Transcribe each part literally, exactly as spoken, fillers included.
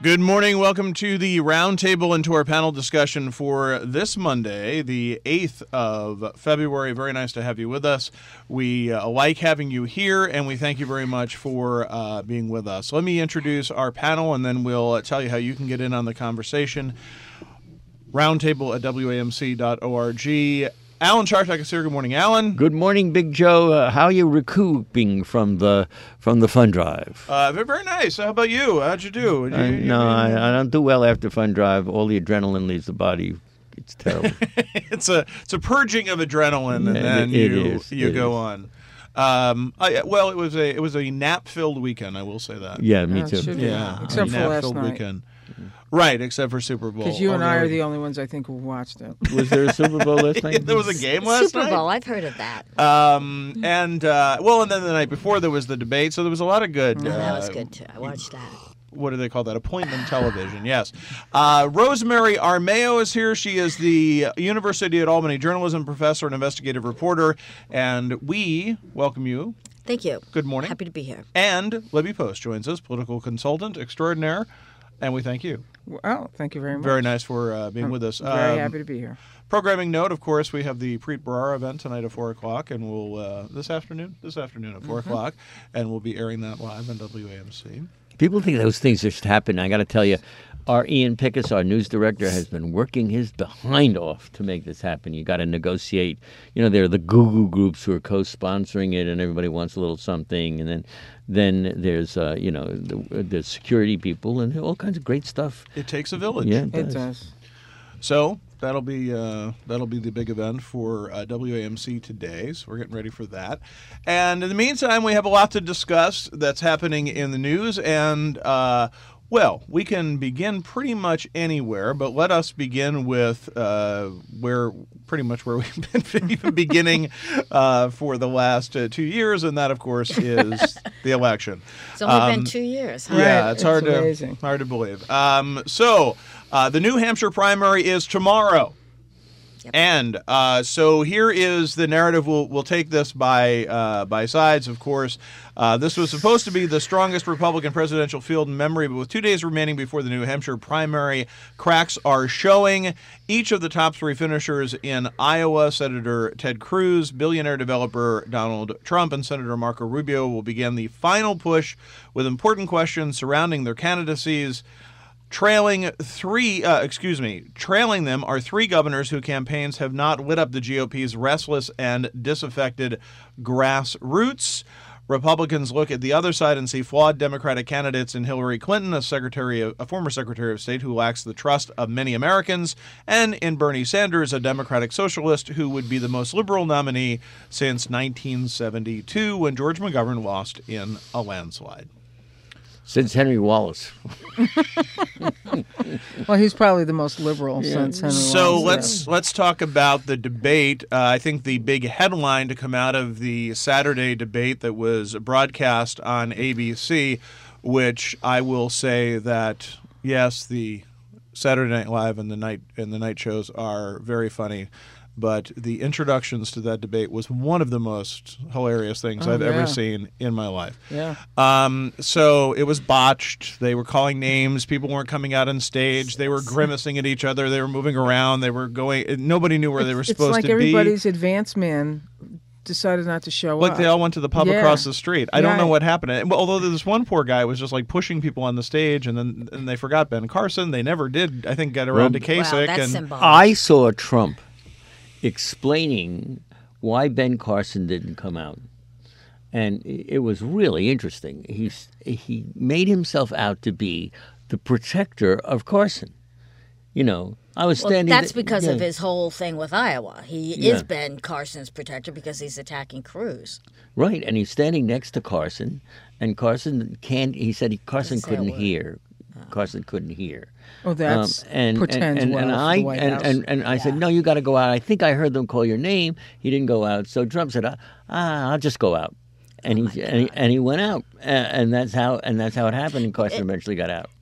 Good morning. Welcome to the roundtable and to our panel discussion for this Monday, the eighth of February. Very nice to have you with us. We uh, like having you here, and we thank you very much for uh, being with us. Let me introduce our panel, and then we'll uh, tell you how you can get in on the conversation. Roundtable at W A M C dot org. Alan Chartek is here. Good morning, Alan. Good morning, Big Joe. Uh, how are you recouping from the from the fun drive? Uh, very, very nice. How about you? How'd you do? You, Uh, you- no, you- I, I don't do well after fun drive. All the adrenaline leaves the body. It's terrible. it's a it's a purging of adrenaline, and Yeah, then it you is, you it go is. on. Um, I, well, it was a it was a nap filled weekend. I will say that. Yeah, me Yeah, it too. should be. Yeah, Except a for last nap-filled night. weekend. Right, except for Super Bowl. Because you and I Although- are the only ones I think who watched it. Was there a Super Bowl last night? There was a game last Super night. Bowl, I've heard of that. Um, and uh, well, and then the night before there was the debate, so there was a lot of good. Oh, that was uh, good too. I watched that. What do they call that? Appointment television, yes. Uh, Rosemary Armao is here. She is the University at Albany journalism professor and investigative reporter, and we welcome you. Thank you. Good morning. Happy to be here. And Libby Post joins us, political consultant extraordinaire, and we thank you. Oh, thank you very much. Very nice for uh, being with us. Very Um, happy to be here. Programming note, of course, we have the Preet Bharara event tonight at four o'clock, and we'll, uh, this afternoon, this afternoon at four Mm-hmm. o'clock, and we'll be airing that live on W A M C. People think those things just happen. I got to tell you, our Ian Pickus, our news director, has been working his behind off to make this happen. You got to negotiate. You know, there are the Google groups who are co-sponsoring it, and everybody wants a little something. And then, then there's, uh, you know, the, there's security people and all kinds of great stuff. It takes a village. Yeah, it It does. does. So that'll be uh, that'll be the big event for uh, W A M C today. So we're getting ready for that. And in the meantime, we have a lot to discuss that's happening in the news. And uh, well, we can begin pretty much anywhere, but let us begin with uh, where pretty much where we've been even beginning uh, for the last uh, two years, and that, of course, is the election. It's only Um, been two years, huh? Yeah, Right, it's hard it's to amazing. hard to believe. Um, so uh, the New Hampshire primary is tomorrow, Yep. and uh, so here is the narrative. We'll we'll take this by uh, by sides, of course. Uh, this was supposed to be the strongest Republican presidential field in memory, but with two days remaining before the New Hampshire primary, cracks are showing. Each of the top three finishers in Iowa, Senator Ted Cruz, billionaire developer Donald Trump, and Senator Marco Rubio, will begin the final push with important questions surrounding their candidacies. Trailing three, uh, excuse me, trailing them are three governors whose campaigns have not lit up the G O P's restless and disaffected grassroots. Republicans look at the other side and see flawed Democratic candidates in Hillary Clinton, a secretary, of, a former Secretary of State who lacks the trust of many Americans, and in Bernie Sanders, a Democratic socialist who would be the most liberal nominee since nineteen seventy-two, when George McGovern lost in a landslide. Since Henry Wallace. Well, he's probably the most liberal since Henry So Wallace. let's let's talk about the debate. Uh, I think the big headline to come out of the Saturday debate that was broadcast on A B C, which I will say that yes, the Saturday Night Live and the night and the night shows are very funny, but the introductions to that debate was one of the most hilarious things Oh, I've yeah. ever seen in my life. Yeah. Um, so it was botched. They were calling names. People weren't coming out on stage. They were grimacing at each other. They were moving around. They were going. Nobody knew where they were It's supposed like to be. everybody's advance man decided not to show Like up. they all went to the pub Yeah. across the street. I don't know Right. what happened. And- Although this one poor guy was just like pushing people on the stage, and then and they forgot Ben Carson. They never did. I think get around Well, to Kasich. Wow, that's and symbolic. I saw Trump explaining why Ben Carson didn't come out. And it was really interesting. He's, he made himself out to be the protector of Carson. You know, I was Well, standing. that's th- because of yeah. his whole thing with Iowa. He Yeah. is Ben Carson's protector because he's attacking Cruz. Right, and he's standing next to Carson, and Carson can't. He said he, Carson Doesn't say a couldn't word. hear. Carson couldn't hear. Oh, that's Um, and, pretends and, and, well and for I the White and, House. and, and I said, no, you got to go out. I think I heard them call your name. He didn't go out. So Trump said, ah, I'll just go out, and he and he, and he went out, and, and that's how and that's how it happened. And Carson eventually got out.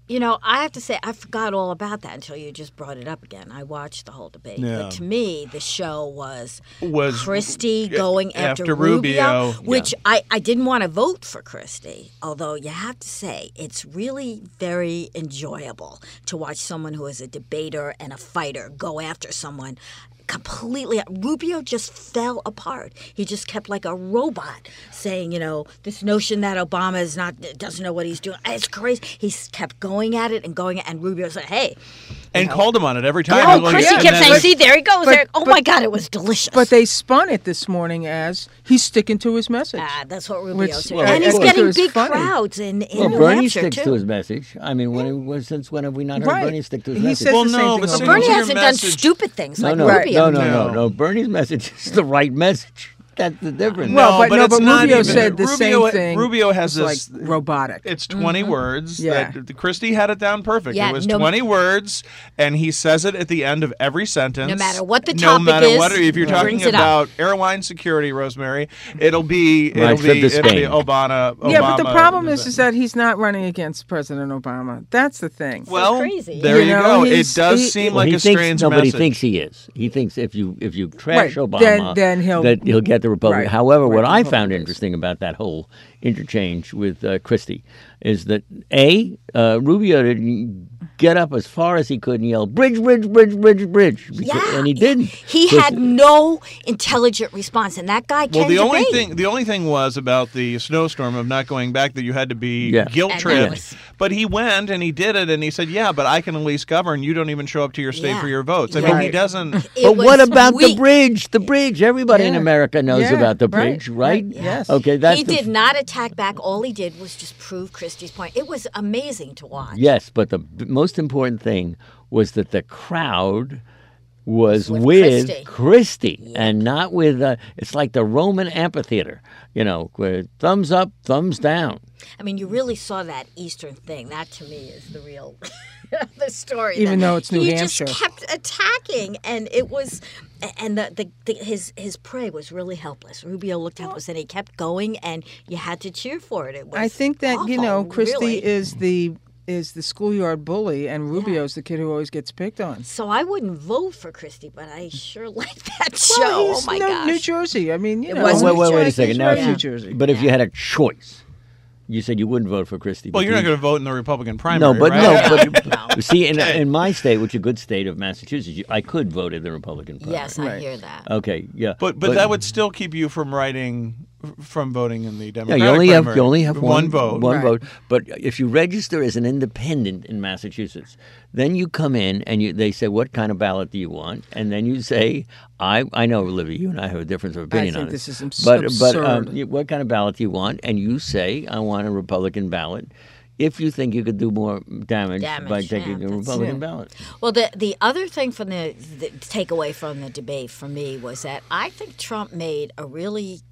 You know, I have to say, I forgot all about that until you just brought it up again. I watched the whole debate. Yeah. But to me, the show was, Was- Christie going after, after Rubio, which I, I didn't want to vote for Christie. Although you have to say, it's really very enjoyable to watch someone who is a debater and a fighter go after someone completely. Rubio just fell apart. He just kept like a robot saying, you know, this notion that Obama is not doesn't know what he's doing. It's crazy. He kept going at it and going at it, and Rubio said, hey. And know. called him on it every time. Oh, Like, Christie and kept then- saying, see, there he goes. but- there. Oh, but- my God, it was delicious. But they spun it this morning as he's sticking to his message. Ah, that's what Rubio Which- said. well, and of he's course. getting It was big funny. crowds in, in Well, New Bernie Hampshire, sticks too. to his message. I mean, when it was, since when have we not heard Right. Bernie stick to his He message? says Well, the same no, thing but over see, and Bernie your over. hasn't done message- stupid things no, like no, Rubio. no, no, no, No. no. Bernie's message is the right message. That's the difference. Well, but no, it's but not Rubio even- said the Rubio, same thing. Rubio has It's this like robotic. It's twenty words. Yeah. That Christie had it down perfect. Yeah, it was no- twenty words, and he says it at the end of every sentence. No matter what the no topic matter is, what, if you're he talking brings it up. about airline security, Rosemary, it'll be Right, it'll flip be the it'll be Spain. Obama. yeah, but the Obama- problem is, is that he's not running against President Obama. That's the thing. well, crazy. there You you, know, go. It he's- does he- seem Well, like he a thinks, strange no, but he message. thinks he is. He thinks if you if you trash Right, Obama, then- then he'll- that he'll get the Republican. Right, However, right, what the I found Republicans. interesting about that whole interchange with uh, Christie is that a uh, Rubio didn't get up as far as he could and yell bridge, bridge, bridge, bridge, bridge, because, Yeah, and he didn't. He Because- had no intelligent response, and that guy Well, can the only debate. thing the only thing was about the snowstorm of not going back that you had to be Yeah. guilt And that tripped. was- But he went and he did it, and he said, "Yeah, but I can at least govern. You don't even show up to your state Yeah. for your votes." I mean, he Right. doesn't. It But was what about the weak. bridge? The bridge. Everybody in Yeah. America knows Yeah, about the right, bridge, right? right, yes. Okay, that's He the did not attack back. All he did was just prove Christie's point. It was amazing to watch. Yes, but the b- most important thing was that the crowd was With with Christie. Christie and not with. Uh, it's like the Roman amphitheater, you know, where thumbs up, thumbs down. I mean, you really saw that Eastern thing. That to me is the real, the story. Even that though it's New he Hampshire. just kept attacking, and it was, and the, the, the his his prey was really helpless. Rubio looked helpless, and he kept going, and you had to cheer for it. It was I think that you awful, know Christie really. is the is the schoolyard bully, and Rubio's the kid who always gets picked on. So I wouldn't vote for Christie, but I sure like that show. Well, Oh he's my no- gosh! New Jersey. I mean, you It know, was wait, New wait, wait a Jersey. second. He's Now, very if New you- Jersey. but if you had a choice, you said you wouldn't vote for Christie. Well, you're not between- going to vote in the Republican No, primary, but right? no, but see, in, in my state, which is a good state of Massachusetts, you, I could vote in the Republican primary. Yes, I Right. hear that. Okay, yeah. But, but that would still keep you from writing, from voting in the Yeah, Democratic you only have primary. you only have one, vote. One Right. vote. But if you register as an independent in Massachusetts, then you come in and you they say, "What kind of ballot do you want?" And then you say, "I I know, Olivia, you and I have a difference of opinion think on this it. is abs- but but absurd. um, you- what kind of ballot do you want?" And you say, "I want a Republican ballot." If you think you could do more damage, Damage, by yeah, taking a that's- Republican Yeah. ballot, Well, the the other thing from the, the takeaway from the debate for me was that I think Trump made a really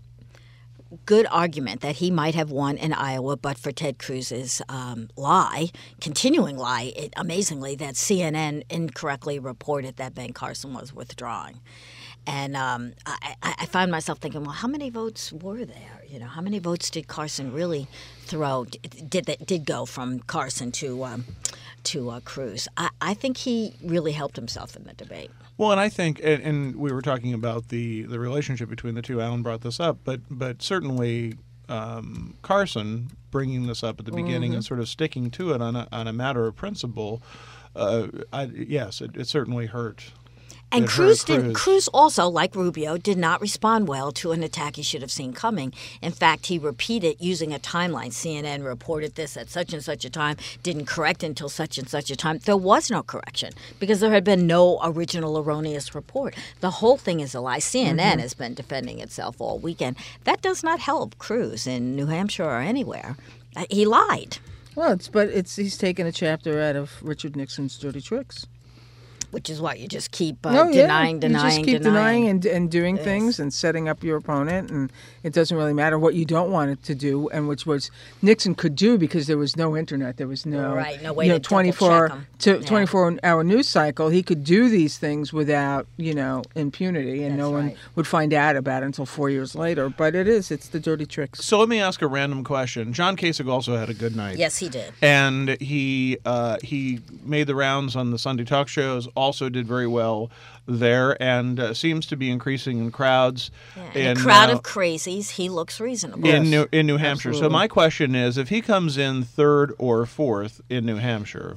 good argument that he might have won in Iowa, but for Ted Cruz's um, lie, continuing lie, it, amazingly, that C N N incorrectly reported that Ben Carson was withdrawing. And um, I, I I found myself thinking, well, how many votes were there? You know, how many votes did Carson really throw? Did that did go from Carson to um, to uh, Cruz? I, I think he really helped himself in the debate. Well, and I think, and, and we were talking about the, the relationship between the two. Alan brought this up, but but certainly um, Carson bringing this up at the beginning and sort of sticking to it on a, on a matter of principle. Uh, I, yes, it, it certainly hurt. And It hurt Cruz did. Cruz. Cruz also, like Rubio, did not respond well to an attack he should have seen coming. In fact, he repeated using a timeline. C N N reported this at such and such a time, didn't correct until such and such a time. There was no correction because there had been no original erroneous report. The whole thing is a lie. C N N has been defending itself all weekend. That does not help Cruz in New Hampshire or anywhere. Uh, He lied. Well, it's but it's he's taken a chapter out of Richard Nixon's Dirty Tricks. Which is what you just keep uh, No, yeah. denying, denying, You just keep denying. denying and, and doing things and setting up your opponent, and it doesn't really matter what you don't want it to do, and which was Nixon could do because there was no internet, there was no Right, no way you know, to double twenty-four check 'em. to Yeah. twenty-four hour news cycle. He could do these things without you know impunity, and no That's one right. would find out about it until four years later. But it is, it's the dirty tricks. So let me ask a random question. John Kasich also had a good night. Yes, he did. And he uh, he made the rounds on the Sunday talk shows, also did very well there, and uh, seems to be increasing in crowds. Yeah, in a crowd uh, of crazies, he looks reasonable. Yes, in New, in New Hampshire. So absolutely. my question is, if he comes in third or fourth in New Hampshire,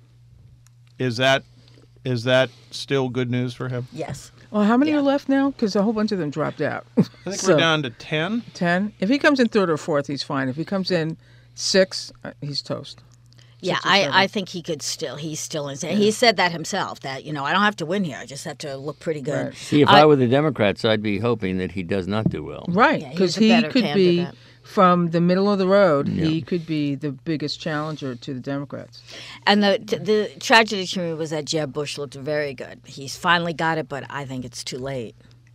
is that is that still good news for him? Yes. Well, how many Yeah. are left now? Because a whole bunch of them dropped out. I think So, we're down to ten. ten. If he comes in third or fourth, he's fine. If he comes in six, uh, he's toast. Yeah, Six or seven. I, I think he could still. He's still insane. He said that himself. That you know, I don't have to win here. I just have to look pretty good. Right. See, if I- I were the Democrats, I'd be hoping that he does not do well. Right, Yeah, he because was a he, better could candidate. be from the middle of the road. Yeah. He could be the biggest challenger to the Democrats. And the the tragedy to me was that Jeb Bush looked very good. He's finally got it, but I think it's too late.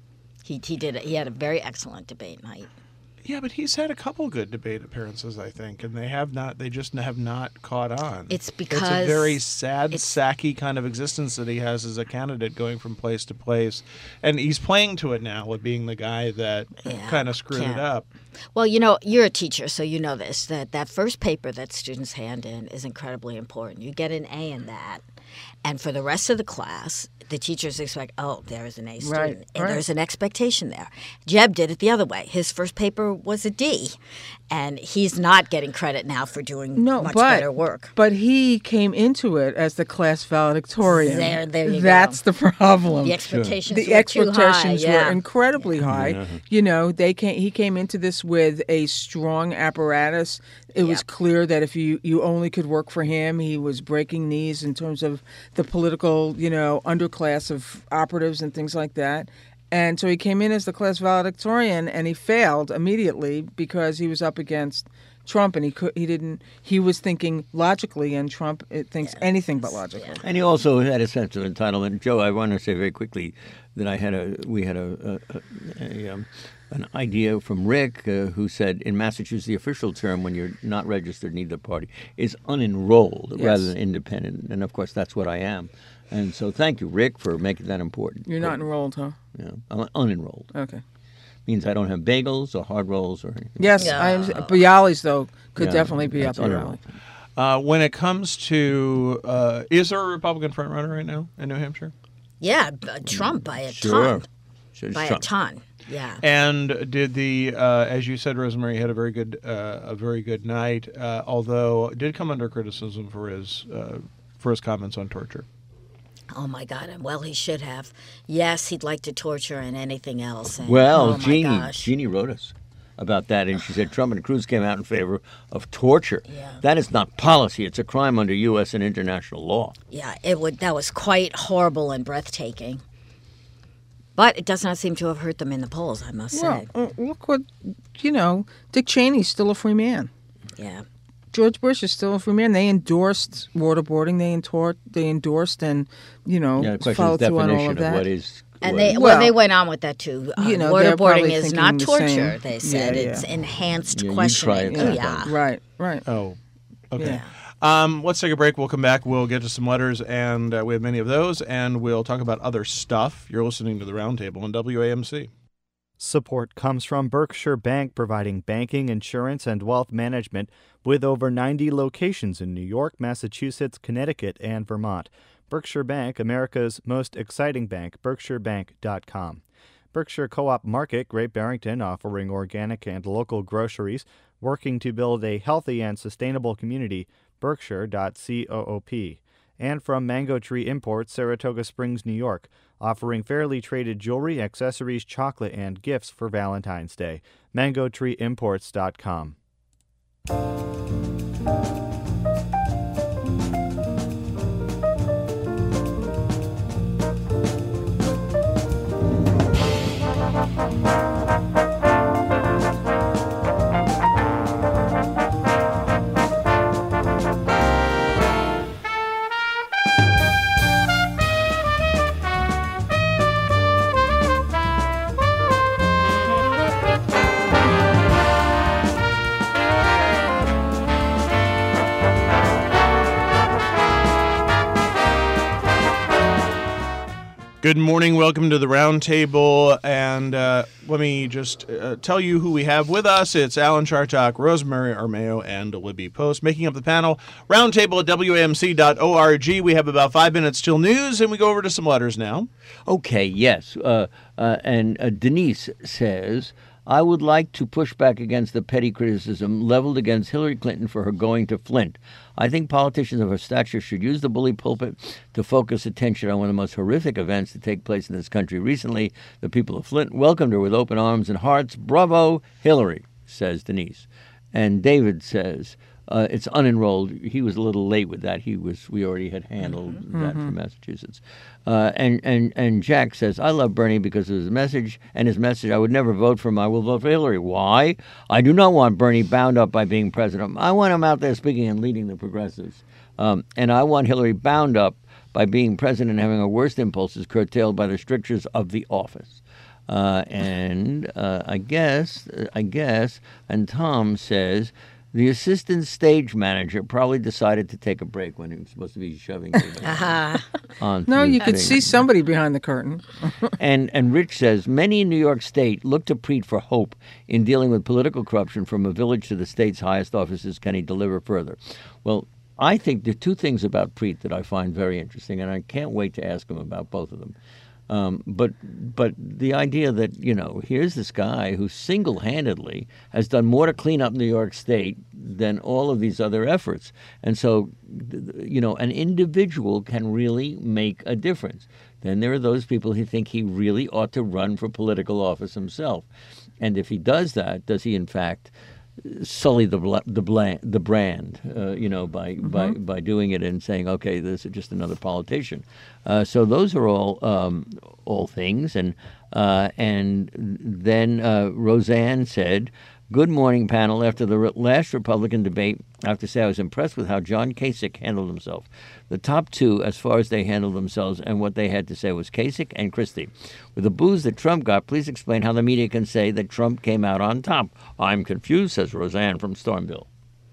He he did. He had a very excellent debate night. Yeah, but he's had a couple good debate appearances, I think, and they have not. They just have not caught on. It's it's a because very sad, it's- sacky kind of existence that he has as a candidate, going from place to place, and he's playing to it now with being the guy that Yeah, kind of screwed it can't. up. Well, you know, you're a teacher, so you know this. That that first paper that students hand in is incredibly important. You get an A in that, and for the rest of the class, the teachers expect, oh, there is an A student. Right, And right. there's an expectation there. Jeb did it the other way. His first paper was a D, and he's not getting credit now for doing No, much but better work. but he came into it as the class valedictorian. There- there you go. That's the problem. The expectations the were expectations too high. Yeah. were incredibly high. You know, they came, he came into this with a strong apparatus. It was Yep. clear that if you, you only could work for him, he was breaking knees in terms of the political, you know, underclass of operatives and things like that. And so he came in as the class valedictorian, and he failed immediately because he was up against Trump, and he could he didn't he was thinking logically, and Trump it thinks anything but logically. And he also had a sense of entitlement. Joe, I want to say very quickly that I had a we had a, a, a, a um, an idea from Rick, uh, who said in Massachusetts the official term when you're not registered in either party is unenrolled Yes. rather than independent, and of course that's what I am. And so thank you, Rick, for making that important. You're not enrolled, huh? Yeah, I'm unenrolled. Okay. Means I don't have bagels or hard rolls or anything. Yes, I understand. Bialys though could Yeah, definitely be up that's your unenrolled. alley. Uh, when it comes to, uh, is there a Republican frontrunner right now in New Hampshire? Yeah, b- Trump by a Sure. ton. Sure, By Trump. a ton. Yeah. And did the, uh, as you said, Rosemary had a very good, uh, a very good night. Uh, although did come under criticism for his, uh, for his comments on torture. Oh my God! And well, he should have. Yes, he'd like to torture and anything else. And, Well, oh my Jeannie, gosh. Jeannie wrote us about that, and she said Trump and Cruz came out in favor of torture. Yeah. That is not policy; it's a crime under U S and international law. Yeah, it would. That was quite horrible and breathtaking. But it does not seem to have hurt them in the polls, I must Well, say. uh, look what you know. Dick Cheney's still a free man. Yeah. George Bush is still a free man. They endorsed waterboarding. They endorsed, they endorsed, and you know, Yeah, the question is followed through on all definition of of that. what is. And what they is- well, they Well, went on with that too. Uh, you know, they're waterboarding probably is thinking not the torture. same. They said Yeah, it's yeah. enhanced Yeah, you try questioning. it Oh, sometimes. yeah. Right, right. Oh, okay. Yeah. Um, let's take a break. We'll come back. We'll get to some letters, and uh, we have many of those, and we'll talk about other stuff. You're listening to the Roundtable on W A M C. Support comes from Berkshire Bank, providing banking, insurance, and wealth management with over ninety locations in New York, Massachusetts, Connecticut, and Vermont. Berkshire Bank, America's most exciting bank, berkshire bank dot com. Berkshire Co-op Market, Great Barrington, offering organic and local groceries, working to build a healthy and sustainable community, berkshire dot coop. And from Mango Tree Imports, Saratoga Springs, New York, offering fairly traded jewelry, accessories, chocolate, and gifts for Valentine's Day. mango tree imports dot com. Good morning. Welcome to the Roundtable. And uh, let me just uh, tell you who we have with us. It's Alan Chartock, Rosemary Armao, and Libby Post. Making up the panel, Roundtable at W A M C dot org. We have about five minutes till news, and we go over to some letters now. Okay, yes. Uh, uh, and uh, Denise says, I would like to push back against the petty criticism leveled against Hillary Clinton for her going to Flint. I think politicians of her stature should use the bully pulpit to focus attention on one of the most horrific events to take place in this country recently. The people of Flint welcomed her with open arms and hearts. Bravo, Hillary, says Denise. And David says, uh, it's unenrolled. He was a little late with that. He was. We already had handled mm-hmm. that mm-hmm. for Massachusetts. Uh, and, and, and Jack says, I love Bernie because of his message and his message. I would never vote for him. I will vote for Hillary. Why? I do not want Bernie bound up by being president. I want him out there speaking and leading the progressives. Um, and I want Hillary bound up by being president and having her worst impulses curtailed by the strictures of the office. Uh, and uh, I guess, I guess, and Tom says, the assistant stage manager probably decided to take a break when he was supposed to be shoving people on. No, you could see somebody behind the curtain. and and Rich says, many in New York State look to Preet for hope in dealing with political corruption from a village to the state's highest offices. Can he deliver further? Well, I think there are two things about Preet that I find very interesting, and I can't wait to ask him about both of them. Um, but but the idea that, you know, here's this guy who single-handedly has done more to clean up New York State than all of these other efforts. And so, you know, an individual can really make a difference. Then there are those people who think he really ought to run for political office himself. And if he does that, does he in fact sully the the, bland, the brand, uh, you know, by, mm-hmm. by by doing it and saying, okay, this is just another politician. Uh, so those are all um, all things. And uh, and then uh, Roseanne said, good morning, panel. After the re- last Republican debate, I have to say I was impressed with how John Kasich handled himself. The top two, as far as they handled themselves and what they had to say, was Kasich and Christie. With the booze that Trump got, please explain how the media can say that Trump came out on top. I'm confused, says Roseanne from Stormville.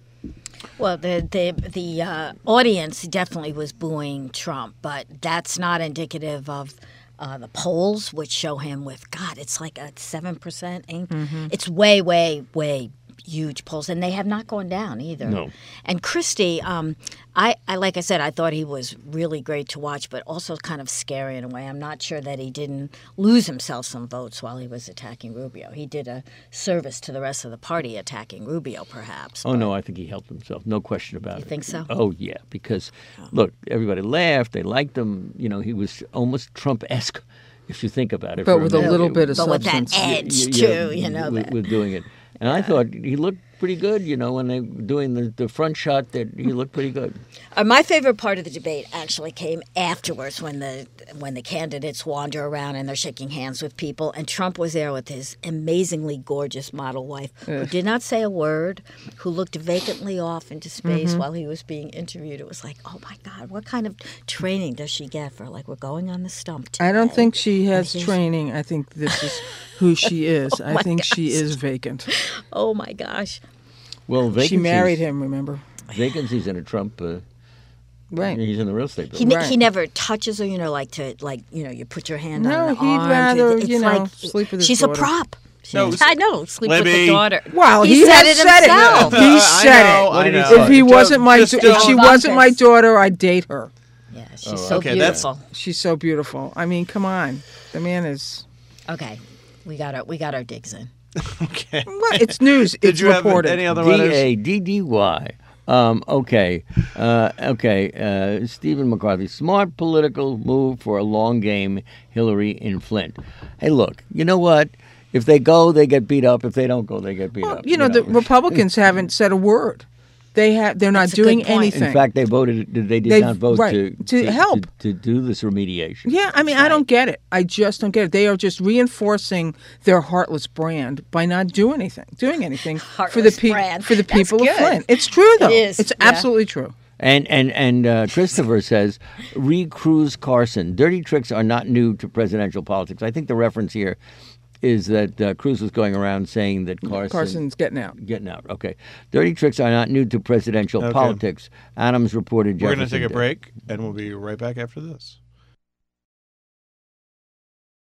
Well, the the the uh, audience definitely was booing Trump, but that's not indicative of uh, the polls, which show him with, God, it's like a seven percent. Mm-hmm. It's way, way, way huge polls, and they have not gone down either. No. And Christie, um, I, I like I said, I thought he was really great to watch, but also kind of scary in a way. I'm not sure that he didn't lose himself some votes while he was attacking Rubio. He did a service to the rest of the party attacking Rubio, perhaps. Oh, no, I think he helped himself. No question about you it. You think so? Oh, yeah, because, oh. look, everybody laughed. They liked him. You know, he was almost Trump-esque, if you think about it. But with a little bit of but substance. With that edge, yeah, too, yeah, you know. With, that. with doing it. And I thought he looked pretty good, you know, when they were doing the, the front shot, that he looked pretty good. Uh, my favorite part of the debate actually came afterwards when the when the candidates wander around and they're shaking hands with people. And Trump was there with his amazingly gorgeous model wife, who did not say a word, who looked vacantly off into space mm-hmm. while he was being interviewed. It was like, oh, my God, what kind of training does she get for, like, we're going on the stump today? I don't think she has training. I think this is who she is. oh I think gosh. she is vacant. Oh, my gosh. Well, she married him, remember? Vacancies in a Trump. Uh, right. He's in the real estate he, business. Right. He never touches her, you know, like to, like, you know, you put your hand no, on the he'd arm. rather, it's you know, like, sleep with his she's daughter. She's a prop. She, no, I know, sleep Libby. with the daughter. Wow, he, he said has it said himself. it. He said I know, it. I know. If he wasn't my, Just if don't- she wasn't my daughter, I'd date her. Yeah, she's Oh, so okay, beautiful. She's so beautiful. I mean, come on, the man is. Okay, we got our we got our digs in. Okay. Well, it's news. Did it's you reported. have any other D letters? A D D Y. Um, okay. Uh, okay. Uh, Stephen McCarthy. Smart political move for a long game, Hillary in Flint. Hey, look, you know what? If they go, they get beat up. If they don't go, they get beat well, up. You know, you know, the Republicans haven't said a word. They have. They're not That's a doing good point. anything. In fact, they voted. They did They- not vote right, to, to help. to, to do this remediation. Yeah, I mean, I don't get it. I just don't get it. They are just reinforcing their heartless brand by not doing anything, doing anything for the Heartless people brand. for the That's people of good. Flint. It's true, though. It is, It's yeah. absolutely true. And and and uh, Christopher says, re-Cruz Carson. Dirty tricks are not new to presidential politics. I think the reference here is that uh, Cruz was going around saying that Carson... Carson's getting out. Getting out, okay. Dirty tricks are not new to presidential Okay. politics. Adams reported We're Jefferson going to take a did. break, and we'll be right back after this.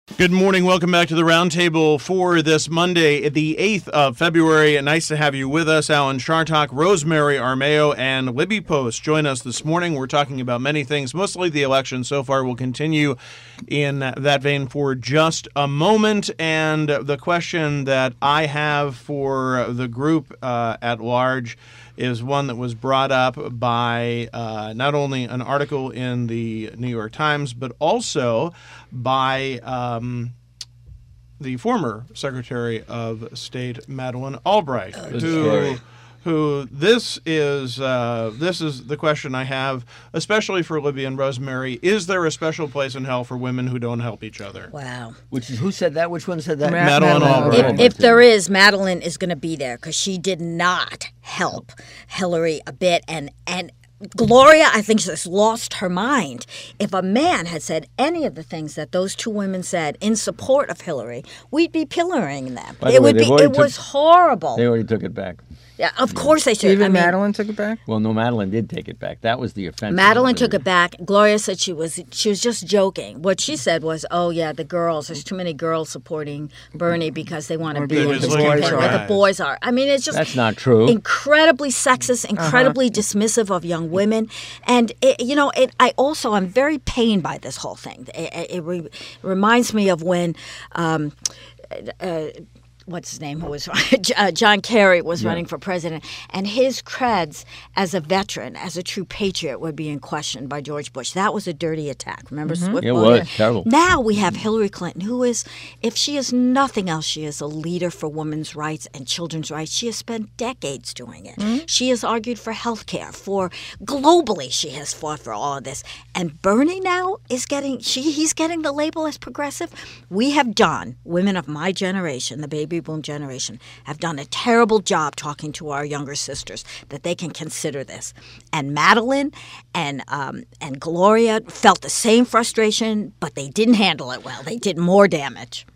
Good morning. Welcome back to the Roundtable for this Monday, the eighth of February. Nice to have you with us. Alan Chartock, Rosemary Armao, and Libby Post join us this morning. We're talking about many things, mostly the election so far. We'll continue in that vein for just a moment. And the question that I have for the group uh, at large is one that was brought up by uh, not only an article in the New York Times, but also by um, the former Secretary of State, Madeleine Albright, Good who, story. who this is uh, this is the question I have, especially for Libby and Rosemary. Is there a special place in hell for women who don't help each other? Wow. Which is, who said that? Which one said that? Ma- Madeleine Madeleine Albright. Albright. If, if there is, Madeline is going to be there because she did not help Hillary a bit. And, and Gloria, I think, has lost her mind. If a man had said any of the things that those two women said in support of Hillary, we'd be pillorying them. By the It way, would they've be. already It took- was horrible. They already took it back. Yeah, of course they should. Even I mean, Madeline took it back? Well, no, Madeline did take it back. That was the offense. Madeline took it back. Gloria said she was she was just joking. What she said was, "Oh yeah, the girls. There's too many girls supporting Bernie because they want to Or be be in with his the campaign boys where are. the boys are." I mean, it's just That's not true. incredibly sexist, incredibly dismissive of young women, and it, you know, it. I also am very pained by this whole thing. It, it, it re, reminds me of when. Um, uh, What's his name? Who was uh, John Kerry was Yeah. running for president, and his creds as a veteran, as a true patriot, were being questioned by George Bush. That was a dirty attack. Remember Swift It Boat? was terrible. Now we have Hillary Clinton, who is, if she is nothing else, she is a leader for women's rights and children's rights. She has spent decades doing it. She has argued for health care, for globally she has fought for all of this. And Bernie now is getting, she he's getting the label as progressive. We have done, women of my generation, the baby boom generation, have done a terrible job talking to our younger sisters that they can consider this. And Madeline and um, and Gloria felt the same frustration, but they didn't handle it well. They did more damage.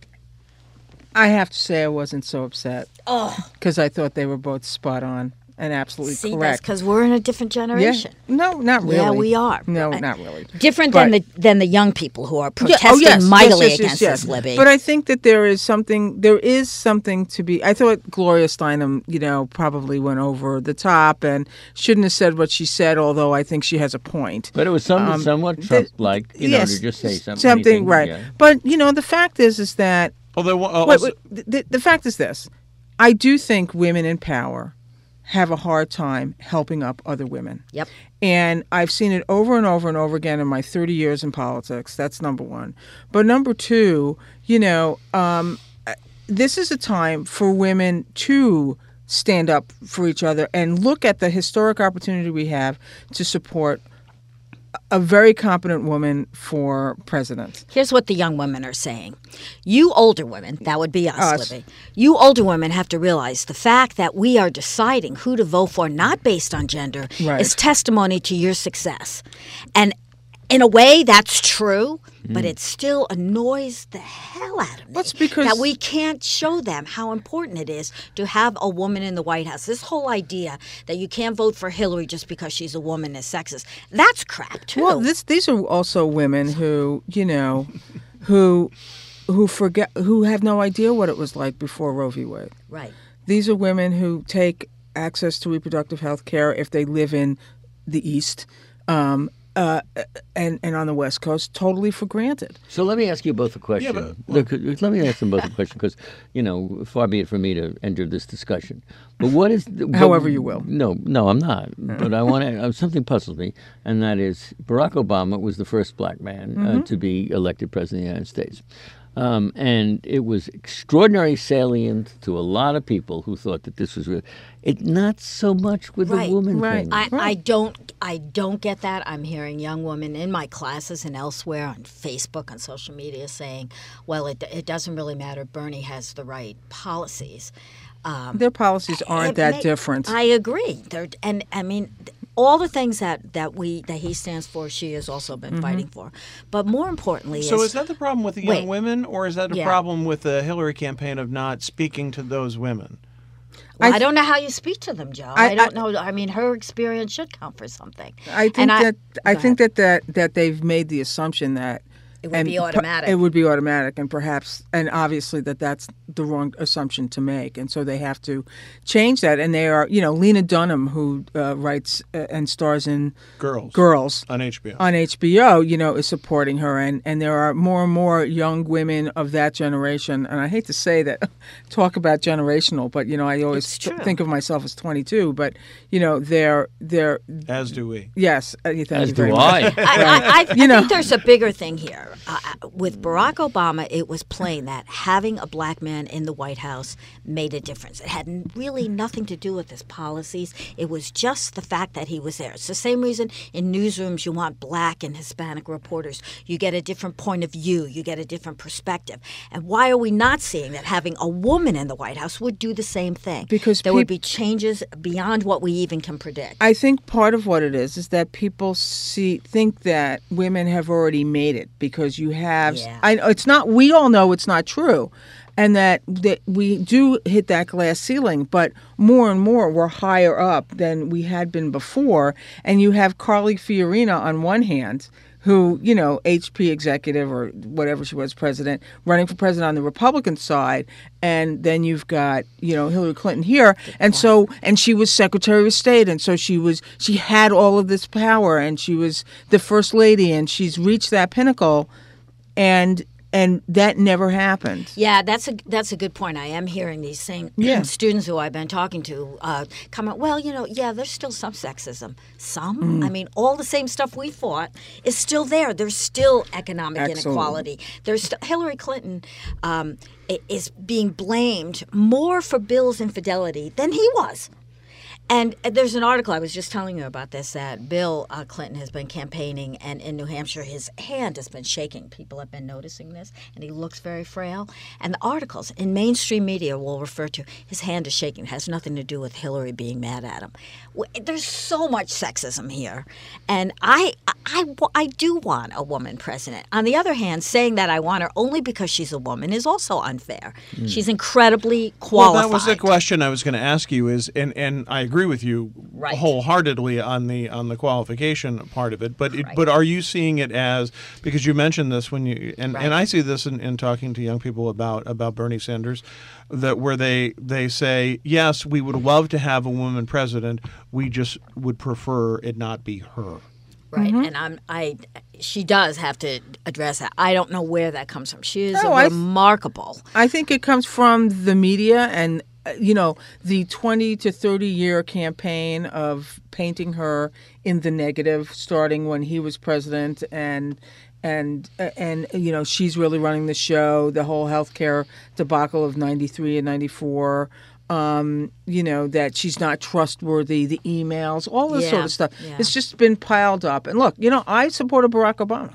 I have to say I wasn't so upset Oh, because I thought they were both spot on and absolutely see, that's correct. because we're in a different Yeah. generation. No, not really. Yeah, we are. No, I- not really. Different But- than the than the young people who are Yeah, protesting oh, yes, mightily yes, yes, against yes, this, yes. Libby. But I think that there is something. There is something to be. I thought Gloria Steinem, you know, probably went over the top and shouldn't have said what she said. Although I think she has a point. But it was some, Um, somewhat the- Trump-like, you know, yes, to just say something. something anything, right. yeah. But you know, the fact is, is that Although, uh, wait, also- wait, the, the fact is this: I do think women in power have a hard time helping up other women. Yep. And I've seen it over and over and over again in my thirty years in politics. That's number one. But number two, you know, um, this is a time for women to stand up for each other and look at the historic opportunity we have to support a very competent woman for president. Here's what the young women are saying. You older women, that would be us, Us. Libby. You older women have to realize the fact that we are deciding who to vote for, not based on gender, Right. is testimony to your success. And in a way, that's true, but it still annoys the hell out of me That's because- that we can't show them how important it is to have a woman in the White House. This whole idea that you can't vote for Hillary just because she's a woman is sexist. That's crap, too. Well, this, these are also women who, you know, who who forget, who have no idea what it was like before Roe v. Wade. right. These are women who take access to reproductive health care if they live in the East um, uh, and, and on the West Coast totally for granted. So let me ask you both a question. but- Look, let me ask them both a question because, you know, far be it from me to enter this discussion. But what is... The, However but- you will. No, no, I'm not. But I want to... Uh, something puzzles me, and that is Barack Obama was the first black man uh, Mm-hmm. to be elected president of the United States. Um, and it was extraordinarily salient to a lot of people who thought that this was real. It not so much with Right, the woman right. thing. I, I don't I don't get that. I'm hearing young women in my classes and elsewhere on Facebook, on social media, saying, "Well, it it doesn't really matter. Bernie has the right policies." Um, Their policies aren't it that may- different. I agree. They're, and I mean, th- all the things that, that we that he stands for, she has also been Mm-hmm. fighting for. But more importantly, So is, is that the problem with the young Wait. women, or is that a Yeah. problem with the Hillary campaign of not speaking to those women? well, I I, don't know how you speak to them, Joe. I- I, don't know. I mean, her experience should count for something. I think And I- that I Go think that, that that they've made the assumption that It would and be per- automatic. It would be automatic, and perhaps, and obviously that that's the wrong assumption to make, and so they have to change that. And they are, you know, Lena Dunham, who uh, writes uh, and stars in Girls. Girls On H B O. on H B O, you know, is supporting her, and and there are more and more young women of that generation. And I hate to say that, talk about generational, but you know, I always It's true. think of myself as twenty-two, but you know, they're they're As do we. yes, uh, thank As you do very I. much. I, I, I, You I know. think there's a bigger thing here. Uh, with Barack Obama, it was plain that having a black man in the White House made a difference. It had n- really nothing to do with his policies. It was just the fact that he was there. It's the same reason in newsrooms you want black and Hispanic reporters. You get a different point of view. You get a different perspective. And why are we not seeing that having a woman in the White House would do the same thing? Because there would peop- be changes beyond what we even can predict. I think part of what it is is that people see think that women have already made it because you have. Yeah. I it's not. We all know it's not true, and that that we do hit that glass ceiling. But more and more, we're higher up than we had been before. And you have Carly Fiorina on one hand, who, you know, H P executive or whatever she was, president, running for president on the Republican side. And then you've got, you know, Hillary Clinton here. And so, and she was Secretary of State. And so she was, she had all of this power and she was the first lady and she's reached that pinnacle. And, and that never happened. Yeah, that's a that's a good point. I am hearing these same Yeah. students who I've been talking to uh, comment. Well, you know, yeah, there's still some sexism. Some, Mm. I mean, all the same stuff we fought is still there. There's still economic Absolutely. inequality. There's st- Hillary Clinton um, i- is being blamed more for Bill's infidelity than he was. And there's an article, I was just telling you about this, that Bill uh, Clinton has been campaigning, and in New Hampshire, his hand has been shaking. People have been noticing this, and he looks very frail. And the articles in mainstream media will refer to his hand is shaking. It has nothing to do with Hillary being mad at him. W- There's so much sexism here. And I, I, I do want a woman president. On the other hand, saying that I want her only because she's a woman is also unfair. She's incredibly qualified. Well, that was the question I was going to ask you. Is and, and I agree with you Right. wholeheartedly on the on the qualification part of it. But it, Right. but are you seeing it as, because you mentioned this when you and, Right. and I see this in, in talking to young people about about Bernie Sanders, that where they they say, yes, we would love to have a woman president, we just would prefer it not be her. Right, Mm-hmm. and I'm I. She does have to address that. I don't know where that comes from. She is No, a I- remarkable. I think it comes from the media and, uh, you know, the twenty to thirty year campaign of painting her in the negative, starting when he was president, and and uh, and you know, she's really running the show. The whole healthcare debacle of ninety-three and ninety-four. Um, you know, that she's not trustworthy, the emails, all this sort Yeah, of stuff. yeah. It's just been piled up. And look, you know, I supported Barack Obama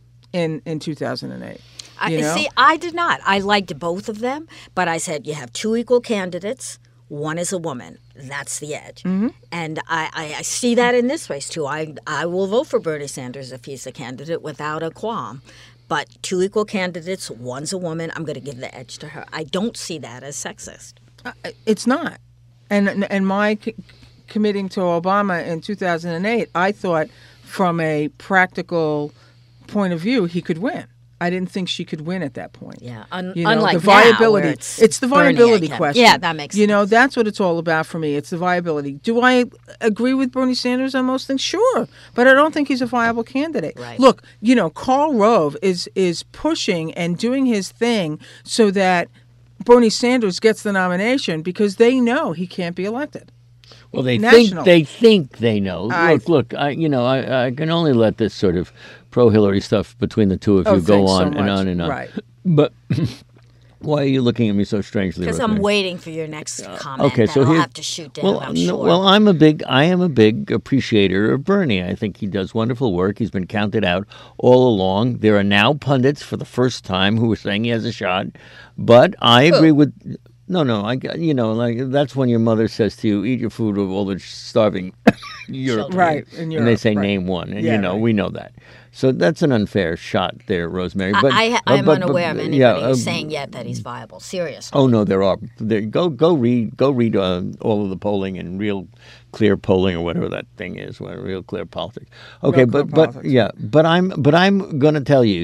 in in two thousand eight. I, You know? See, I did not. I liked both of them, but I said you have two equal candidates. One is a woman. That's the edge. Mm-hmm. And I, I, I see that in this race, too. I, I will vote for Bernie Sanders if he's a candidate without a qualm. But two equal candidates, one's a woman. I'm going to give the edge to her. I don't see that as sexist. It's not. And and my c- committing to Obama in two thousand eight, I thought from a practical point of view, he could win. I didn't think she could win at that point. Yeah, un- You know, unlike the now, viability. where it's it's the Bernie viability again. question. Yeah, that makes You know, sense. that's what it's all about for me. It's the viability. Do I agree with Bernie Sanders on most things? Sure, but I don't think he's a viable candidate. Right. Look, you know, Karl Rove is is pushing and doing his thing so that Bernie Sanders gets the nomination because they know he can't be elected. Well, they National. think they think they know. I- look, look. I, you know, I, I can only let this sort of pro-Hillary stuff between the two of Oh, you go thanks so on and much. on and on. Right. But why are you looking at me so strangely? Because I'm Rosemary? waiting for your next comment Okay, that so I'll here- have to shoot down, Well, I'm no, sure. well, I'm a big, I am a big appreciator of Bernie. I think he does wonderful work. He's been counted out all along. There are now pundits for the first time who are saying he has a shot, but I agree with. No, no, I, you know, like that's when your mother says to you, "Eat your food," of all the starving Europeans, Right, in and they Europe, say right. name one, and Yeah, you know right. we know that. So that's an unfair shot there, Rosemary. I, But I, uh, I'm but- unaware but, of anybody yeah, who's uh, saying yet that he's viable. Seriously. Oh no, there are. There, go go read go read uh, all of the polling and Real Clear Polling or whatever that thing is, what, Real Clear Politics. Okay, Real Clear but but Politics. yeah, but I'm but I'm going to tell you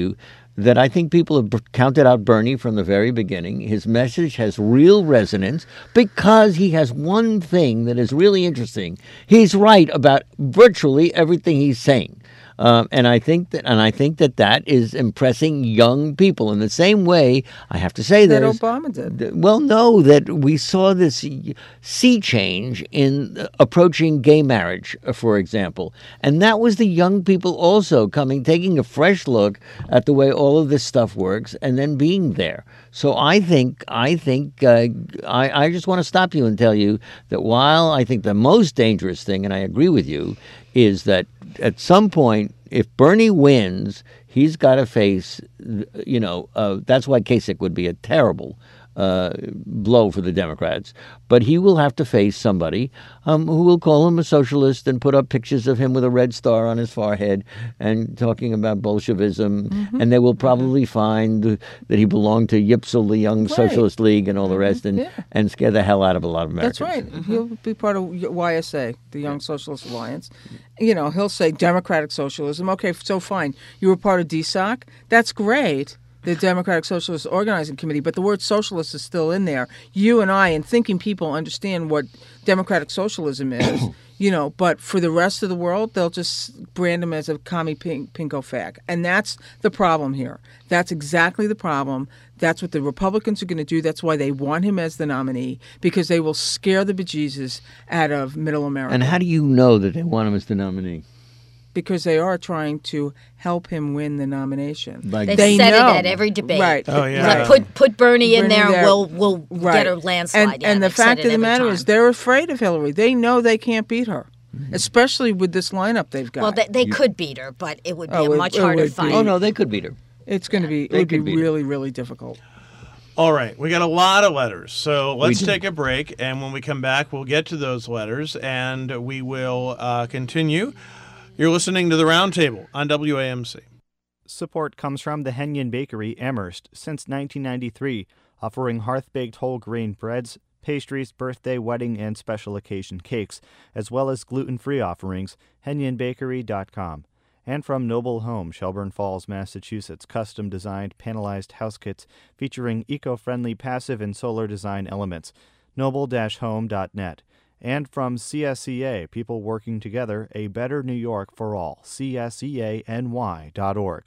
that I think people have b- counted out Bernie from the very beginning. His message has real resonance because he has one thing that is really interesting. He's right about virtually everything he's saying. Um, and I think that, and I think that that is impressing young people in the same way. I have to say That this. Obama did. Well, no, that we saw this sea change in approaching gay marriage, for example, and that was the young people also coming, taking a fresh look at the way all of this stuff works, and then being there. So I think, I think, uh, I, I just want to stop you and tell you that while I think the most dangerous thing, and I agree with you, is that at some point, if Bernie wins, he's got to face, you know, uh, that's why Kasich would be a terrible uh, blow for the Democrats. But he will have to face somebody um, who will call him a socialist and put up pictures of him with a red star on his forehead and talking about Bolshevism. Mm-hmm. And they will probably find that he belonged to Yipsel, the Young right. Socialist League, and all the rest, and, yeah. and scare the hell out of a lot of Americans. That's right. Mm-hmm. He'll be part of Y S A, the Young Socialist Alliance. You know, he'll say democratic socialism. Okay, so fine. You were part of D S O C. That's great. The Democratic Socialist Organizing Committee, but the word socialist is still in there. You and I and thinking people understand what democratic socialism is, you know, but for the rest of the world, they'll just brand him as a commie pink, pinko fag. And that's the problem here. That's exactly the problem. That's what the Republicans are going to do. That's why they want him as the nominee, because they will scare the bejesus out of middle America. And how do you know that they want him as the nominee? Because they are trying to help him win the nomination. Like they, they said know. it at every debate. Right. Oh, yeah. Like put put Bernie in Bernie there, there, and we'll we'll right. get a landslide. And, yeah, and the fact of the matter time. is, they're afraid of Hillary. They know they can't beat her, mm-hmm. especially with this lineup they've got. Well, they, they could beat her, but it would be oh, a much it, it harder be, fight. Oh no, they could beat her. It's going to yeah, be. It would be really, her. really difficult. All right, we got a lot of letters, so let's take a break, and when we come back, we'll get to those letters, and we will uh, continue. You're listening to The Roundtable on W A M C. Support comes from the Henyon Bakery, Amherst, since nineteen ninety-three, offering hearth-baked whole grain breads, pastries, birthday, wedding, and special occasion cakes, as well as gluten-free offerings, henyon bakery dot com. And from Noble Home, Shelburne Falls, Massachusetts, custom-designed panelized house kits featuring eco-friendly passive and solar design elements, noble dash home dot net. And from C S E A, People Working Together, A Better New York for All, C S E A N Y dot org.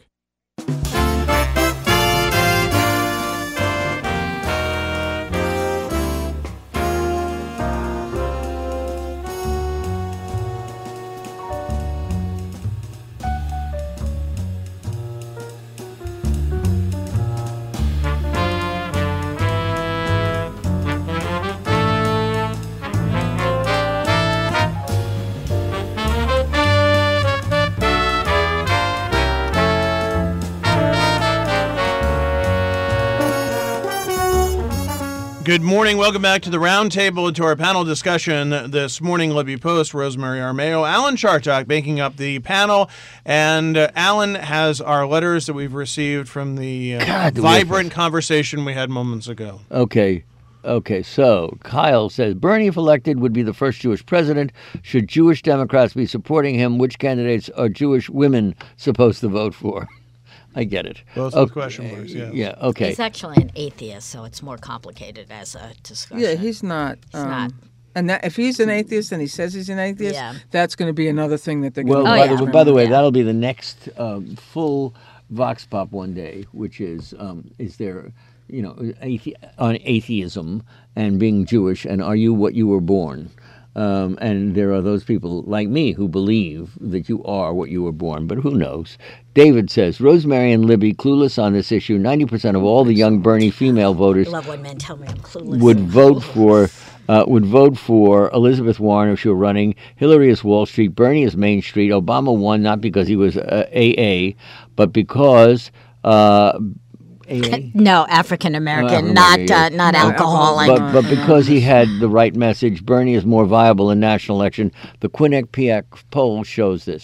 Good morning. Welcome back to the Roundtable and to our panel discussion this morning. Libby Post, Rosemary Armao, Alan Chartock making up the panel. And uh, Alan has our letters that we've received from the uh, God, vibrant conversation we had moments ago. Okay. Okay, so Kyle says, Bernie, if elected, would be the first Jewish president. Should Jewish Democrats be supporting him? Which candidates are Jewish women supposed to vote for? I get it. Those okay. are the question marks, yeah. Yeah, okay. He's actually an atheist, so it's more complicated as a discussion. Yeah, he's not. He's um, not. And that, if he's an atheist and he says he's an atheist, yeah. that's going to be another thing that they're well, going to by, oh, the, yeah. by the way, yeah. that'll be the next um, full Vox Pop one day, which is, um, is there, you know, athe- on atheism and being Jewish, and are you what you were born? Um, and there are those people like me who believe that you are what you were born, but who knows? David says, Rosemary and Libby, clueless on this issue. ninety percent of all the young Bernie female voters I love when men tell me I'm clueless. would vote for uh, would vote for Elizabeth Warren if she were running. Hillary is Wall Street. Bernie is Main Street. Obama won not because he was uh, A A, but because... Uh, A A? No, African American, Oh, not yeah. uh, not No, alcoholic. But but because he had the right message, Bernie is more viable in national election. The Quinnipiac poll shows this.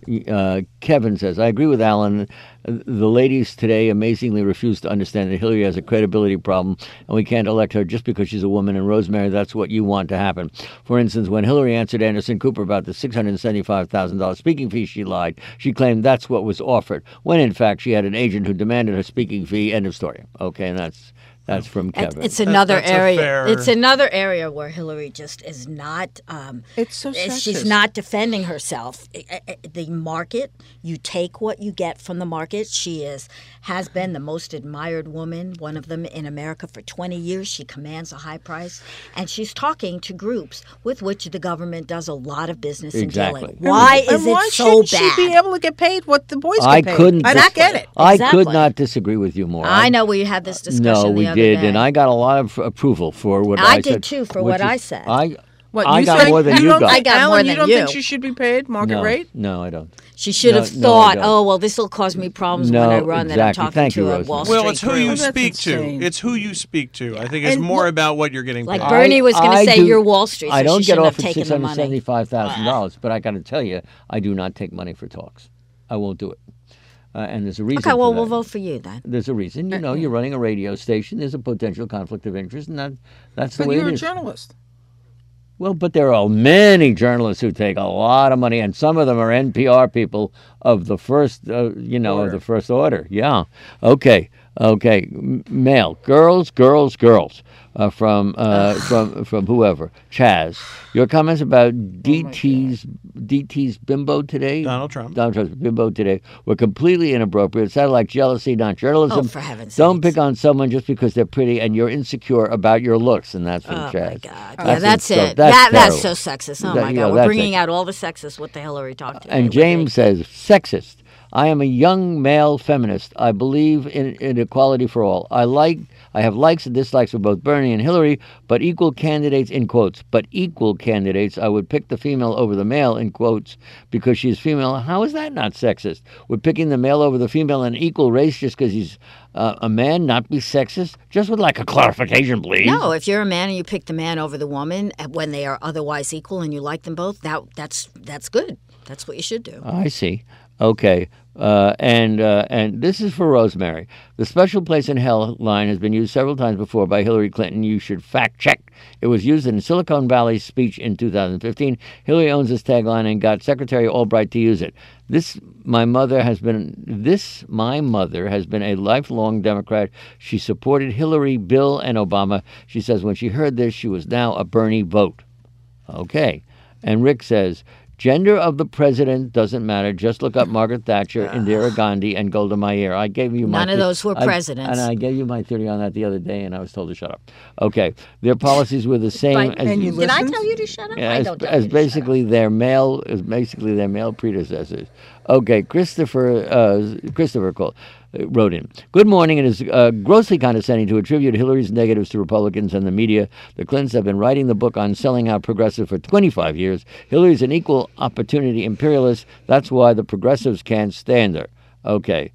Uh, Kevin says, I agree with Alan. The ladies today amazingly refuse to understand that Hillary has a credibility problem and we can't elect her just because she's a woman. And Rosemary, that's what you want to happen. For instance, when Hillary answered Anderson Cooper about the six hundred seventy-five thousand dollars speaking fee, she lied. She claimed that's what was offered, when in fact she had an agent who demanded her speaking fee. End of story. Okay, and that's That's from Kevin. It's another that's area. fair... It's another area where Hillary just is not. Um, It's so sexist. She's not defending herself. The market, you take what you get from the market. She is has been the most admired woman, one of them in America for twenty years. She commands a high price, and she's talking to groups with which the government does a lot of business Exactly. in dealing. Why and is why it so shouldn't bad? she be able to get paid what the boys get I paid? couldn't. I dis- don't get it. I Exactly. could not disagree with you more. I know we had this discussion No, the we other did, day. and I got a lot of approval for what I, I said. did too, for which what is- I said. I What, I you got think- more than you you don't got. think- I got Alan, more you than don't you. think she should be paid market no, rate? No, I don't. She should No, have no, I thought, don't. oh, well, this will cause me problems No, when I run that I'm exactly. talking Thank to you, a Rosemary. Wall Street Well, it's who you Oh, that's speak to. insane. It's who you speak to. I think it's And more look- about what you're getting paid. Like I- Bernie was going I to say, do- you're Wall Street, so I don't she get shouldn't off have at taken six the hundred money. seventy-five thousand dollars, but I got to tell you, I do not take money for talks. I won't do it, uh, and there's a reason. Okay, for well, that. we'll vote for you then. There's a reason. You know, you're running a radio station. There's a potential conflict of interest, and that that's the But way you're it a is. journalist. Well, but there are many journalists who take a lot of money, and some of them are N P R people of the first, uh, you know, Order. of the first order. Yeah. Okay. Okay. M- Male, girls, girls, girls. Uh, from uh, from from whoever. Chaz, your comments about D T's D T's bimbo today, Donald Trump. Donald Trump's bimbo today, were completely inappropriate. It sounded like jealousy, not journalism. Oh, for heaven's Don't sakes. pick on someone just because they're pretty and you're insecure about your looks, and that's from Oh, Chaz. my God. Yeah, That's that's in- so it. that's that, that's terrible. so sexist. Oh, That- my you God. know, We're that's bringing it. out all the sexists with the Hillary talk today. And We're James big. says, sexist. I am a young male feminist. I believe in, in equality for all. I like, I have likes and dislikes for both Bernie and Hillary, but equal candidates, in quotes, but equal candidates, I would pick the female over the male, in quotes, because she's female. How is that not sexist? Would picking the male over the female in equal race just because he's uh, a man not be sexist? Just would like a clarification, please. No, if you're a man and you pick the man over the woman uh, when they are otherwise equal and you like them both, that that's that's good. That's what you should do. I see. Okay. Uh, and uh, and this is for Rosemary. The special place in hell line has been used several times before by Hillary Clinton. You should fact check. It was used in Silicon Valley's speech in two thousand fifteen. Hillary owns this tagline and got Secretary Albright to use it. This my mother has been this my mother has been a lifelong Democrat. She supported Hillary, Bill, and Obama. She says when she heard this, she was now a Bernie vote. Okay. And Rick says, gender of the president doesn't matter. Just look up Margaret Thatcher, Indira Gandhi, and Golda Meir. I gave you my None of the- those were I- presidents. and I gave you my theory on that the other day, and I was told to shut up. Okay, their policies were the same Right. as And you Did I listened? tell you to shut up? I as, don't tell as you to shut up. basically their male as basically their male predecessors. Okay, Christopher uh, Christopher called, uh, wrote in. Good morning. It is uh, grossly condescending to attribute Hillary's negatives to Republicans and the media. The Clintons have been writing the book on selling out progressive for twenty-five years. Hillary's an equal opportunity imperialist. That's why the progressives can't stand her. Okay,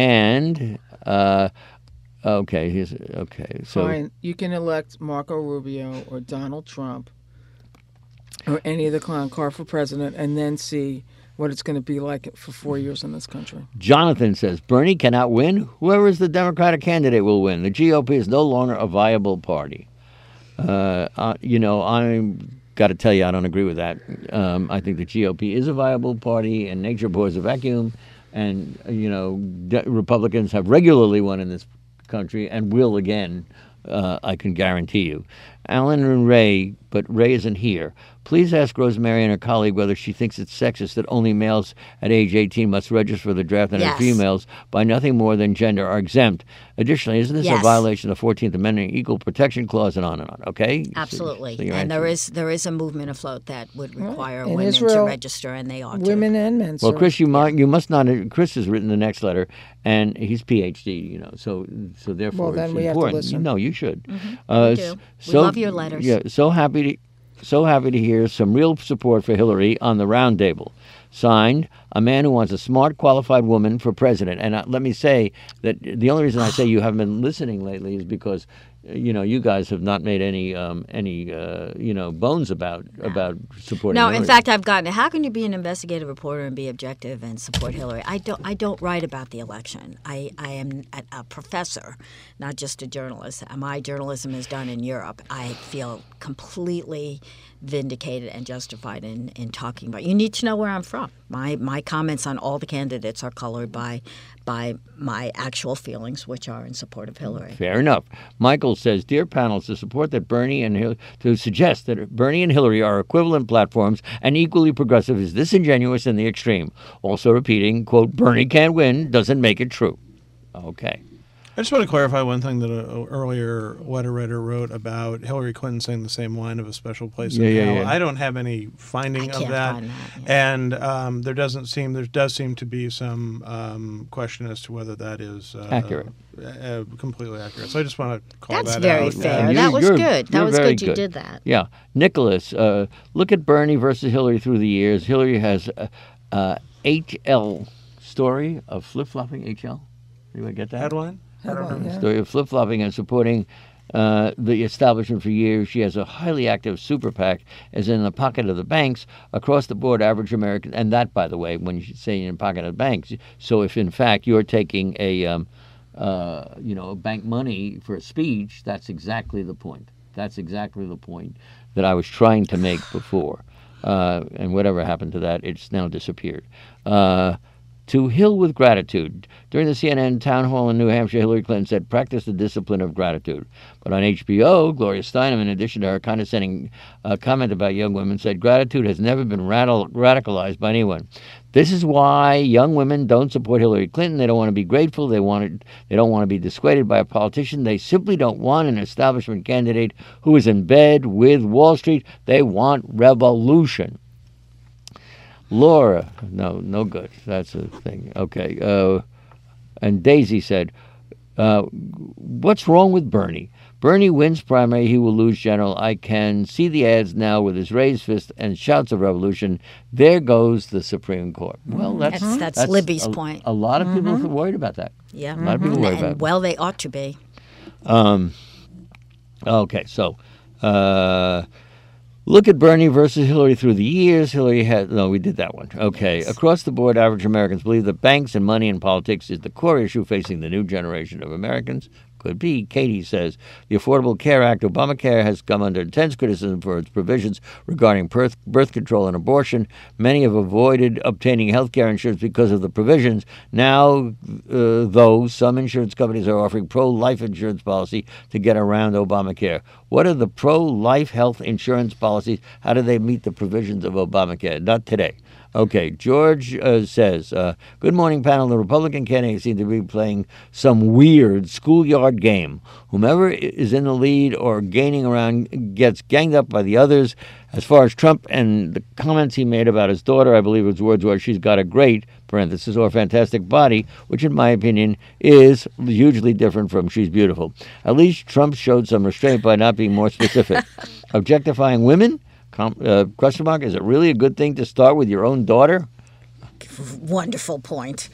and uh, okay, here's okay. So Fine. You can elect Marco Rubio or Donald Trump or any of the clown car for president and then see what it's going to be like for four years in this country. Jonathan says Bernie cannot win. Whoever is the Democratic candidate will win. The G O P is no longer a viable party. Uh, uh, you know, I'm got to tell you, I don't agree with that. Um, I think the G O P is a viable party, and nature abhors a vacuum. And uh, you know, de- Republicans have regularly won in this country and will again. Uh, I can guarantee you. Alan and Ray, but Ray isn't here. Please ask Rosemary and her colleague whether she thinks it's sexist that only males at age eighteen must register for the draft and Yes. that females, by nothing more than gender, are exempt. Additionally, isn't this Yes. a violation of the fourteenth Amendment, Equal Protection Clause, and on and on? Okay? So- Absolutely. so your and answer there is there is a movement afloat that would require in women to Israel, register, and they ought to. Women and men. Well, sir. Chris, you might, you must not. Chris has written the next letter, and he's P H D. You know, so so therefore Well, then it's we have to important. listen. No, you should. we Uh, do. s- We so- love your letters. Yeah, so happy to, so happy to hear some real support for Hillary on the roundtable. Signed, a man who wants a smart, qualified woman for president. And uh, let me say that the only reason I say you haven't been listening lately is because you know, you guys have not made any um, any uh, you know bones about about supporting. No, Hillary. in fact, I've gotten. How can you be an investigative reporter and be objective and support Hillary? I don't. I don't write about the election. I, I am a, a professor, not just a journalist. My journalism is done in Europe. I feel completely vindicated and justified in, in talking about. You need to know where I'm from. My my comments on all the candidates are colored by by my actual feelings, which are in support of Hillary. Fair enough. Michael says, "Dear panelists, to support that Bernie and Hil- to suggest that Bernie and Hillary are equivalent platforms and equally progressive is disingenuous in the extreme." Also repeating, "quote Bernie can't win doesn't make it true." Okay. I just want to clarify one thing that an earlier letter writer wrote about Hillary Clinton saying the same line of a special place Yeah, in yeah, hell. yeah. I don't have any finding I of can't that, find that, yeah. and um, there doesn't seem there does seem to be some um, question as to whether that is uh, Accurate. uh, completely accurate. So I just want to call That's that very out. fair. You- that was you're- good. That you're was very good you good. did that. Yeah. Nicholas, uh, look at Bernie versus Hillary through the years. Hillary has a, a H L story of flip-flopping. H L? Anybody get that? Headline. Headline, yeah. Story of flip-flopping and supporting uh, the establishment for years. She has a highly active super PAC, as in the pocket of the banks, across the board, average American. And that, by the way, when you say in the pocket of banks, so if in fact you're taking a, um, uh, you know, bank money for a speech, that's exactly the point. That's exactly the point that I was trying to make before. Uh, and whatever happened to that, it's now disappeared. Uh, To Hill with gratitude. During the C N N town hall in New Hampshire, Hillary Clinton said, "Practice the discipline of gratitude." But on H B O, Gloria Steinem, in addition to her condescending uh, comment about young women, said, "Gratitude has never been radical- radicalized by anyone." This is why young women don't support Hillary Clinton. They don't want to be grateful. They want it, They don't want to be dissuaded by a politician. They simply don't want an establishment candidate who is in bed with Wall Street. They want revolution. Laura, no, no good. That's a thing. Okay. Uh, and Daisy said, uh, "What's wrong with Bernie? Bernie wins primary, he will lose general. I can see the ads now with his raised fist and shouts of revolution. There goes the Supreme Court." Well, that's That's- that's Libby's a, point. A lot of people are worried about that. Yeah. A lot of people worried And about it. well, they ought to be. Um, okay, so uh, look at Bernie versus Hillary through the years. Hillary had, no, we did that one. Okay, across the board, average Americans believe that banks and money in politics is the core issue facing the new generation of Americans. Could be. Katie says, the Affordable Care Act, Obamacare, has come under intense criticism for its provisions regarding birth, birth control and abortion. Many have avoided obtaining health care insurance because of the provisions. Now, uh, though, some insurance companies are offering pro-life insurance policy to get around Obamacare. What are the pro-life health insurance policies? How do they meet the provisions of Obamacare? Not today. Okay, George uh, says, uh, "Good morning, panel. The Republican candidates seem to be playing some weird schoolyard game. Whomever is in the lead or gaining around gets ganged up by the others. As far as Trump and the comments he made about his daughter, I believe his words were, she's got a great, parenthesis, or fantastic body, which in my opinion is hugely different from she's beautiful. At least Trump showed some restraint by not being more specific. Objectifying women? Com- uh, question mark, is it really a good thing to start with your own daughter?" Wonderful point.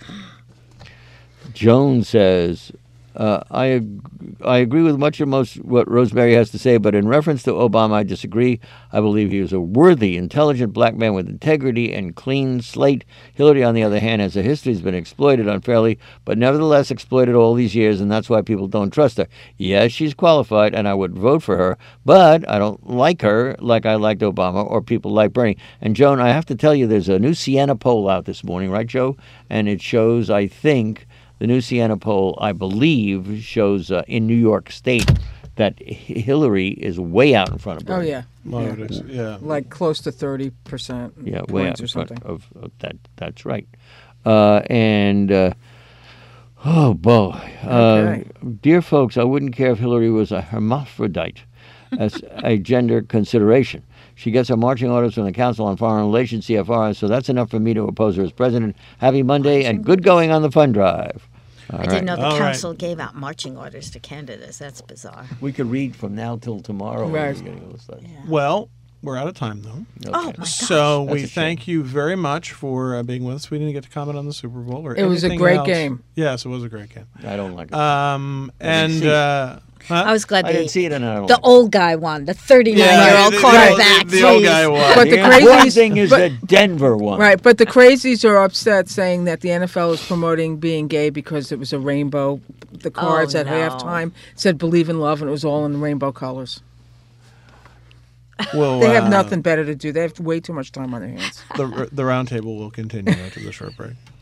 Joan says, uh, I ag- I agree with much or most what Rosemary has to say, but in reference to Obama, I disagree. I believe he was a worthy, intelligent black man with integrity and clean slate. Hillary, on the other hand, has a history, has been exploited unfairly, but nevertheless exploited all these years, and that's why people don't trust her. Yes, she's qualified, and I would vote for her, but I don't like her like I liked Obama or people like Bernie. And Joan, I have to tell you, there's a new Siena poll out this morning, right, Joe? And it shows, I think, the new Siena poll, I believe, shows uh, in New York State that Hillary is way out in front of Oh Bernie. yeah, Well, yeah. it is, yeah. like close to thirty percent Yeah, way out points in or front something. of, of that. That's right. Uh, and uh, oh boy, uh, Okay. dear folks, I wouldn't care if Hillary was a hermaphrodite as a gender consideration. She gets her marching orders from the Council on Foreign Relations, C F R, so that's enough for me to oppose her as president. Happy Monday and good going on the fund drive. All I right. didn't know the All right. council gave out marching orders to candidates. That's bizarre. We could read from now till tomorrow. when Right. we're getting all this stuff. Well, we're out of time, though. Oh, my gosh. So That's we a shame. thank you very much for uh, being with us. We didn't get to comment on the Super Bowl or It was a anything great else. game. Yes, it was a great game. I don't like it. Um, I didn't and see it. uh, I was glad I the, didn't see it in our the old guy won, the thirty-nine-year-old the, the, quarterback. the, the old Jeez. guy won. But the The important crazies- thing is but- that Denver won. Right, but the crazies are upset, saying that the N F L is promoting being gay because it was a rainbow. The cards Oh, at no. halftime said "Believe in Love," and it was all in rainbow colors. Well, They have uh, nothing better to do. They have way too much time on their hands. The, the roundtable will continue after the short break.